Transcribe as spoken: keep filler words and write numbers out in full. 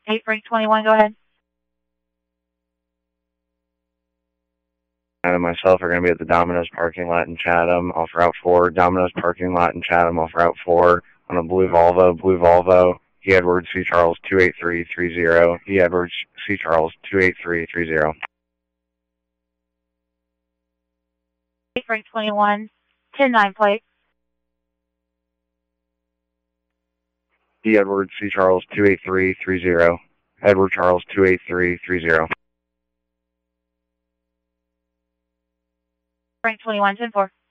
eight Frank twenty-one, go ahead. And myself are going to be at the Domino's parking lot in Chatham off Route four. Domino's parking lot in Chatham off Route four on a blue Volvo. Blue Volvo. E. Edwards C. Charles two eight three three zero. E. Edwards C. Charles two eight three three zero. eight Frank twenty-one, ten nine plate. E. Edwards C. Charles two eight three three zero. Edward Charles two eight three three zero. Frank twenty-one, ten four.